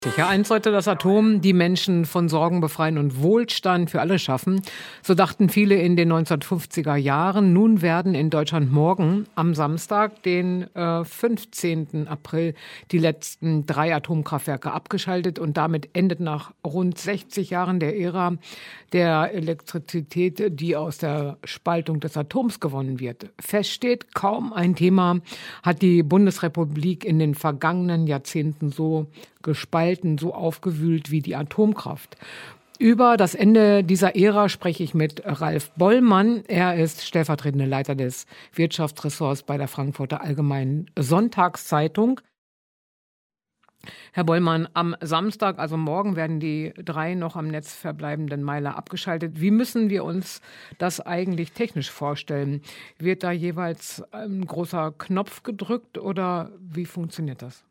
Sicher, eins sollte das Atom die Menschen von Sorgen befreien und Wohlstand für alle schaffen. So dachten viele in den 1950er Jahren. Nun werden in Deutschland morgen am Samstag, den 15. April, die letzten 3 Atomkraftwerke abgeschaltet. Und damit endet nach rund 60 Jahren der Ära der Elektrizität, die aus der Spaltung des Atoms gewonnen wird. Fest steht, kaum ein Thema hat die Bundesrepublik in den vergangenen Jahrzehnten so gespalten, so aufgewühlt wie die Atomkraft. Über das Ende dieser Ära spreche ich mit Ralf Bollmann. Er ist stellvertretender Leiter des Wirtschaftsressorts bei der Frankfurter Allgemeinen Sonntagszeitung. Herr Bollmann, am Samstag, also morgen, werden die 3 noch am Netz verbleibenden Meiler abgeschaltet. Wie müssen wir uns das eigentlich technisch vorstellen? Wird da jeweils ein großer Knopf gedrückt oder wie funktioniert das?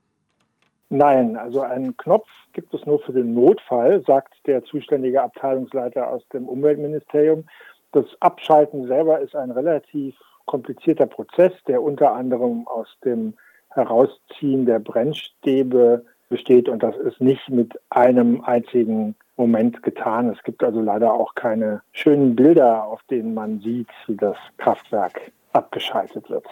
Nein, also einen Knopf gibt es nur für den Notfall, sagt der zuständige Abteilungsleiter aus dem Umweltministerium. Das Abschalten selber ist ein relativ komplizierter Prozess, der unter anderem aus dem Herausziehen der Brennstäbe besteht. Und das ist nicht mit einem einzigen Moment getan. Es gibt also leider auch keine schönen Bilder, auf denen man sieht, wie das Kraftwerk abgeschaltet wird.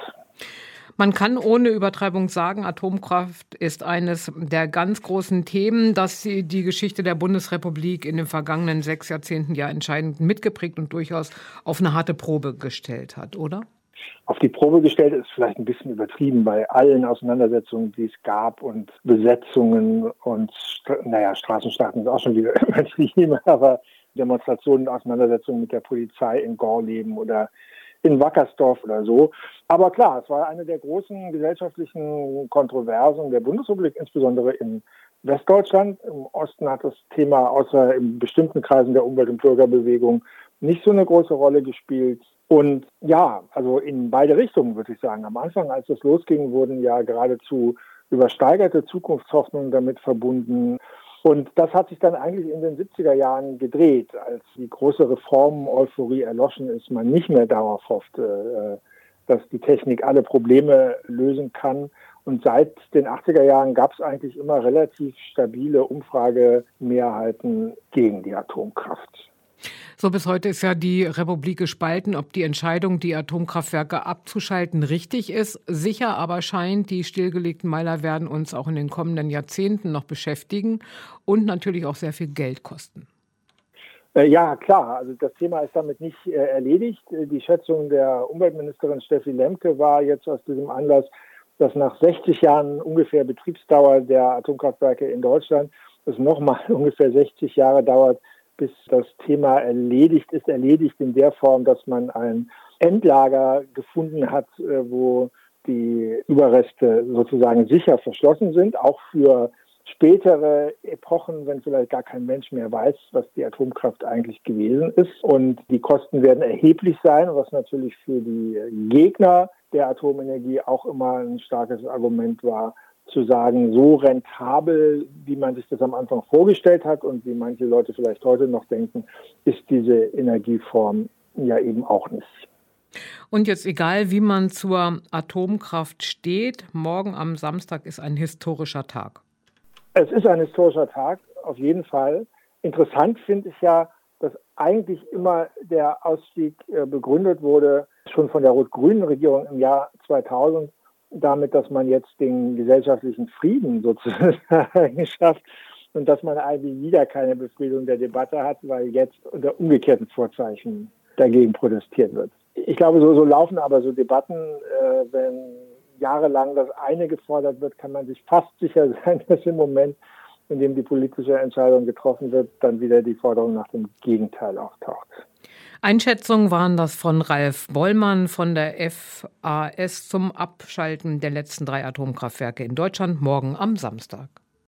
Man kann ohne Übertreibung sagen, Atomkraft ist eines der ganz großen Themen, das die Geschichte der Bundesrepublik in den vergangenen 6 Jahrzehnten ja entscheidend mitgeprägt und durchaus auf eine harte Probe gestellt hat, oder? Auf die Probe gestellt ist vielleicht ein bisschen übertrieben bei allen Auseinandersetzungen, die es gab und Besetzungen und, Straßenschlachten ist auch schon wieder übertrieben, aber Demonstrationen, Auseinandersetzungen mit der Polizei in Gorleben oder in Wackersdorf oder so. Aber klar, es war eine der großen gesellschaftlichen Kontroversen der Bundesrepublik, insbesondere in Westdeutschland. Im Osten hat das Thema außer in bestimmten Kreisen der Umwelt- und Bürgerbewegung nicht so eine große Rolle gespielt. Und ja, also in beide Richtungen würde ich sagen. Am Anfang, als es losging, wurden ja geradezu übersteigerte Zukunftshoffnungen damit verbunden. Und das hat sich dann eigentlich in den 70er Jahren gedreht, als die große Reform-Euphorie erloschen ist, man nicht mehr darauf hoffte, dass die Technik alle Probleme lösen kann. Und seit den 80er Jahren gab es eigentlich immer relativ stabile Umfragemehrheiten gegen die Atomkraft. So, bis heute ist ja die Republik gespalten, ob die Entscheidung, die Atomkraftwerke abzuschalten, richtig ist. Sicher aber scheint, die stillgelegten Meiler werden uns auch in den kommenden Jahrzehnten noch beschäftigen und natürlich auch sehr viel Geld kosten. Ja, klar. Also das Thema ist damit nicht erledigt. Die Schätzung der Umweltministerin Steffi Lemke war jetzt aus diesem Anlass, dass nach 60 Jahren ungefähr Betriebsdauer der Atomkraftwerke in Deutschland es nochmal ungefähr 60 Jahre dauert, bis das Thema erledigt ist, in der Form, dass man ein Endlager gefunden hat, wo die Überreste sozusagen sicher verschlossen sind, auch für spätere Epochen, wenn vielleicht gar kein Mensch mehr weiß, was die Atomkraft eigentlich gewesen ist. Und die Kosten werden erheblich sein, was natürlich für die Gegner der Atomenergie auch immer ein starkes Argument war, zu sagen, so rentabel, wie man sich das am Anfang vorgestellt hat und wie manche Leute vielleicht heute noch denken, ist diese Energieform ja eben auch nicht. Und jetzt egal, wie man zur Atomkraft steht, morgen am Samstag ist ein historischer Tag. Es ist ein historischer Tag, auf jeden Fall. Interessant finde ich ja, dass eigentlich immer der Ausstieg begründet wurde, schon von der rot-grünen Regierung im Jahr 2000, damit, dass man jetzt den gesellschaftlichen Frieden sozusagen schafft und dass man eigentlich wieder keine Befriedung der Debatte hat, weil jetzt unter umgekehrten Vorzeichen dagegen protestiert wird. Ich glaube, so laufen aber so Debatten, wenn jahrelang das eine gefordert wird, kann man sich fast sicher sein, dass im Moment, in dem die politische Entscheidung getroffen wird, dann wieder die Forderung nach dem Gegenteil auftaucht. Einschätzungen waren das von Ralf Bollmann von der FAS zum Abschalten der letzten 3 Atomkraftwerke in Deutschland morgen am Samstag.